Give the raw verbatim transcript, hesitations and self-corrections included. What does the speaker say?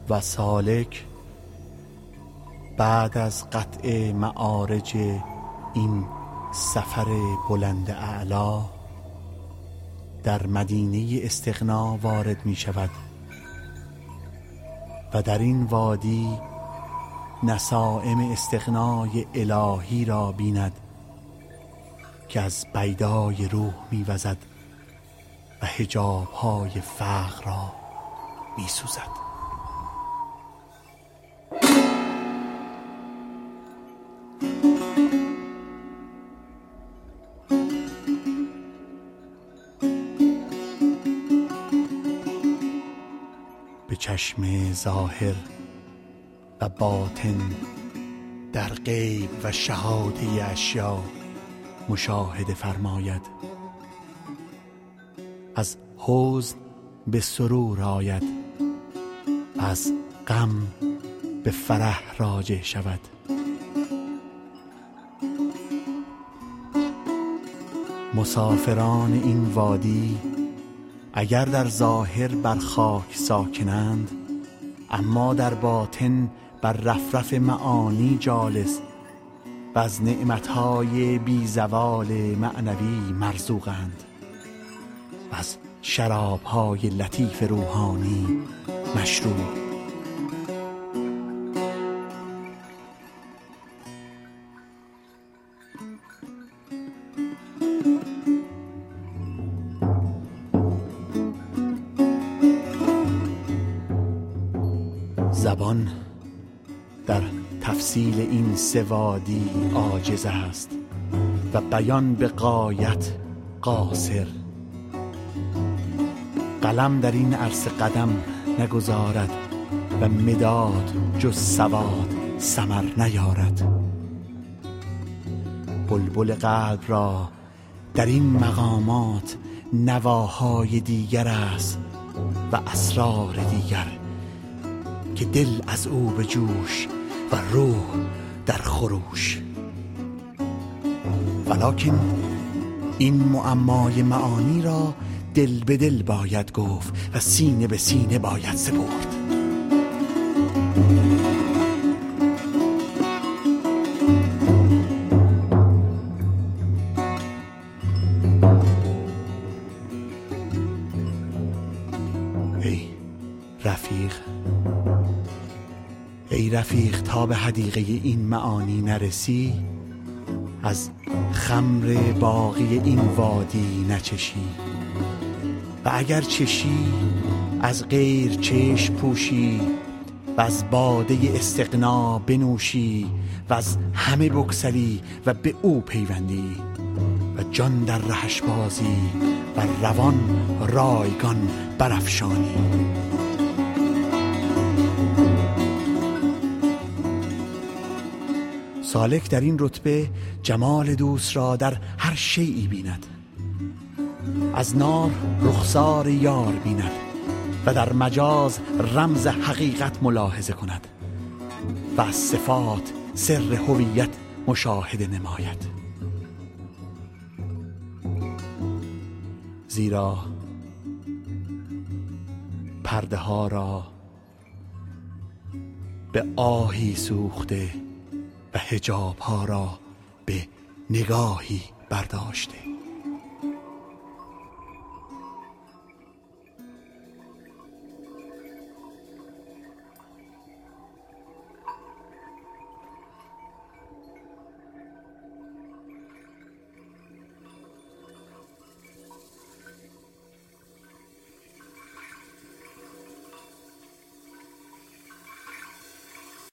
و سالک بعد از قطع معارج این سفر بلند اعلا در مدینه استغنا وارد می شود و در این وادی نسائم استغنای الهی را بیند که از بیدای روح می وزد و حجاب‌های فقر را می سوزد. به چشم ظاهر و باطن در غیب و شهاده اشیا مشاهده فرماید. از حزن به سرور آید و از غم به فرح راجع شود. مسافران این وادی اگر در ظاهر بر خاک ساکنند، اما در باطن بر رفرف معانی جالس و از نعمتهای بی زوال معنوی مرزوقند و از شرابهای لطیف روحانی مشروب. زبان در تفصیل این سه وادی عاجز است و بیان به غایت قاصر. قلم در این عرصه قدم نگذارد و مداد جز سواد ثمر نیارد. بلبل قلب را در این مقامات نواهای دیگر است و اسرار دیگر که دل از او به جوش و روح در خروش. ولکن این معمای معانی را دل به دل باید گفت و سینه به سینه باید سپرد. ای رفیق، ای رفیق، تا به حدیقه این معانی نرسی، از خمر باقی این وادی نچشی و اگر چشی از غیر چشم پوشی و از باده استغنا بنوشی و از همه بگسلی و به او پیوندی و جان در رهش بازی و روان رایگان برافشانی. سالک در این رتبه جمال دوست را در هر شیئی بیند. از نار رخسار یار بیند و در مجاز رمز حقیقت ملاحظه کند و از صفات سر هویت مشاهده نماید. زیرا پرده ها را به آهی سوخته و حجاب ها را به نگاهی برداشته.